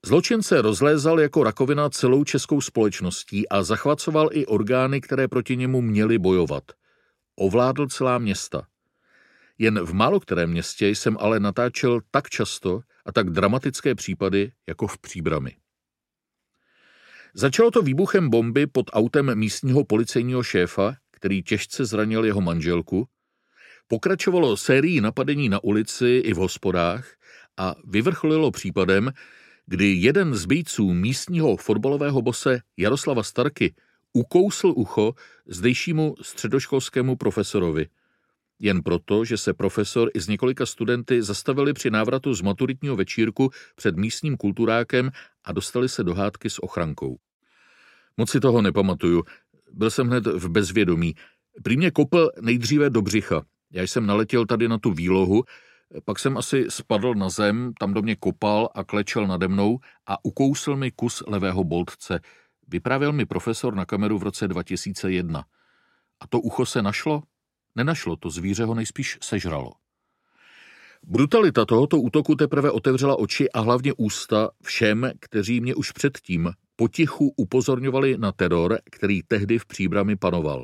Zločin se rozlézal jako rakovina celou českou společností a zachvacoval i orgány, které proti němu měly bojovat. Ovládl celá města. Jen v málo kterém městě jsem ale natáčel tak často a tak dramatické případy jako v Příbrami. Začalo to výbuchem bomby pod autem místního policejního šéfa, který těžce zranil jeho manželku, pokračovalo sérií napadení na ulici i v hospodách a vyvrcholilo případem, kdy jeden z bejců místního fotbalového bose Jaroslava Starky ukousl ucho zdejšímu středoškolskému profesorovi. Jen proto, že se profesor i s několika studenty zastavili při návratu z maturitního večírku před místním kulturákem a dostali se do hádky s ochrankou. Moc si toho nepamatuju. Byl jsem hned v bezvědomí. Prý mě kopl nejdříve do břicha. Já jsem naletěl tady na tu výlohu, pak jsem asi spadl na zem, tam do mě kopal a klečel nade mnou a ukousl mi kus levého boltce. Vyprávěl mi profesor na kameru v roce 2001. A to ucho se našlo? Nenašlo, to zvíře ho nejspíš sežralo. Brutalita tohoto útoku teprve otevřela oči a hlavně ústa všem, kteří mě už předtím potichu upozorňovali na teror, který tehdy v Příbrami panoval.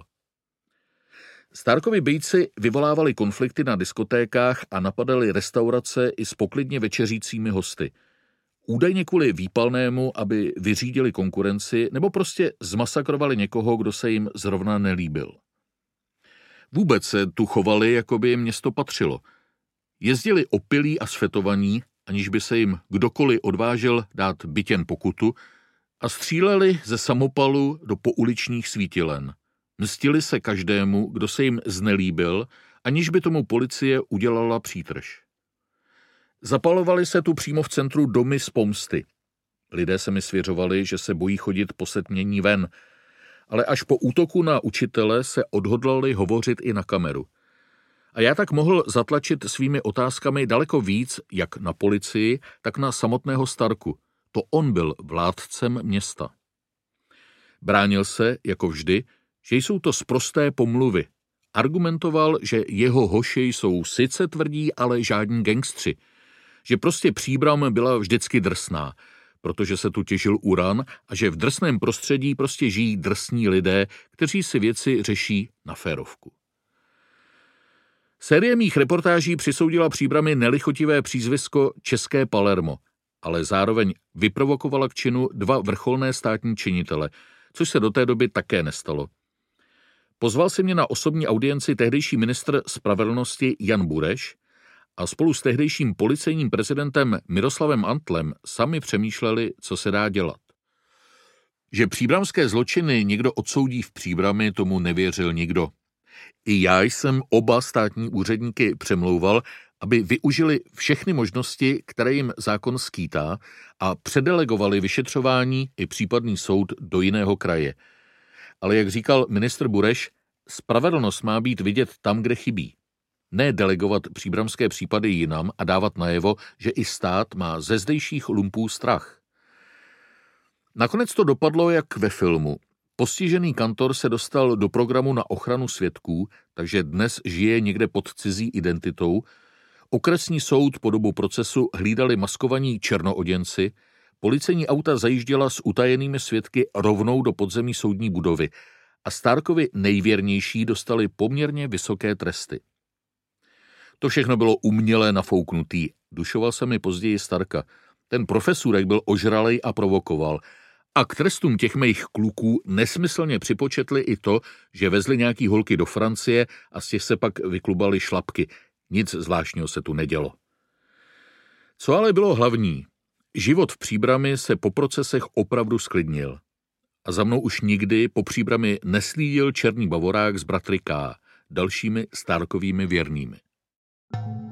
Starkovi bejci vyvolávali konflikty na diskotékách a napadali restaurace i s poklidně večeřícími hosty. Údajně kvůli výpalnému, aby vyřídili konkurenci, nebo prostě zmasakrovali někoho, kdo se jim zrovna nelíbil. Vůbec se tu chovali, jako by jim město patřilo. Jezdili opilí a sfetovaní, aniž by se jim kdokoliv odvážil dát bytěn pokutu, a stříleli ze samopalu do pouličních svítilen. Mstili se každému, kdo se jim znelíbil, aniž by tomu policie udělala přítrž. Zapalovali se tu přímo v centru domy z pomsty. Lidé se mi svěřovali, že se bojí chodit po setmění ven, ale až po útoku na učitele se odhodlali hovořit i na kameru. A já tak mohl zatlačit svými otázkami daleko víc, jak na policii, tak na samotného Starku. To on byl vládcem města. Bránil se, jako vždy, že jsou to sprosté pomluvy. Argumentoval, že jeho hoši jsou sice tvrdí, ale žádní gangstři. Že prostě Příbram byla vždycky drsná, protože se tu těžil uran a že v drsném prostředí prostě žijí drsní lidé, kteří si věci řeší na férovku. Série mých reportáží přisoudila Příbrami nelichotivé přízvisko České Palermo, ale zároveň vyprovokovala k činu dva vrcholné státní činitele, což se do té doby také nestalo. Pozval si mě na osobní audienci tehdejší ministr spravedlnosti Jan Bureš a spolu s tehdejším policejním prezidentem Miroslavem Antlem sami přemýšleli, co se dá dělat. Že příbramské zločiny někdo odsoudí v Příbrami, tomu nevěřil nikdo. I já jsem oba státní úředníky přemlouval, aby využili všechny možnosti, které jim zákon skýtá, a předelegovali vyšetřování i případný soud do jiného kraje. Ale jak říkal ministr Bureš, spravedlnost má být vidět tam, kde chybí. Ne delegovat příbramské případy jinam a dávat najevo, že i stát má ze zdejších lumpů strach. Nakonec to dopadlo jak ve filmu. Postižený kantor se dostal do programu na ochranu svědků, takže dnes žije někde pod cizí identitou. Okresní soud po dobu procesu hlídali maskovaní černooděnci, policejní auta zajížděla s utajenými svědky rovnou do podzemí soudní budovy a Starkovi nejvěrnější dostali poměrně vysoké tresty. To všechno bylo uměle nafouknutý. Dušoval se mi později Starka. Ten profesurek byl ožralej a provokoval. A k trestům těch mých kluků nesmyslně připočetli i to, že vezli nějaký holky do Francie a z těch se pak vyklubali šlapky. Nic zvláštního se tu nedělo. Co ale bylo hlavní? Život v Příbrami se po procesech opravdu sklidnil. A za mnou už nikdy po Příbrami neslídil černý bavorák z bratry K, dalšími Starkovými věrnými.